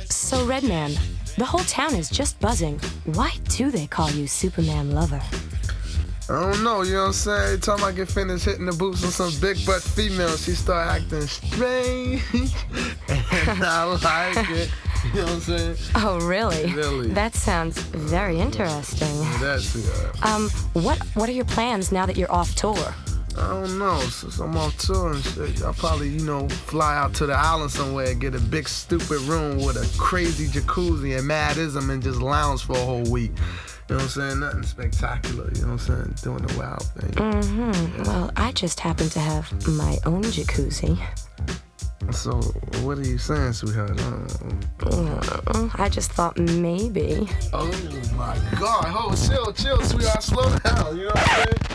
So, Redman, the whole town is just buzzing. Why do they call you Superman Lover? I don't know, you know what I'm saying? Every time I get finished hitting the boots with some big butt female, she start acting strange. And I like it. You know what I'm saying? Oh, really? Really. That sounds very interesting. That's What are your plans now that you're off tour? I don't know. Since I'm off tour and shit, I'll probably, fly out to the island somewhere and get a big stupid room with a crazy jacuzzi and madism and just lounge for a whole week. You know what I'm saying? Nothing spectacular, you know what I'm saying? Doing the wild thing. Mm-hmm. Yeah. Well, I just happen to have my own jacuzzi. So, what are you saying, sweetheart? I just thought maybe. Oh, my God. Hold, chill, sweetheart. Slow down, you know what I'm saying?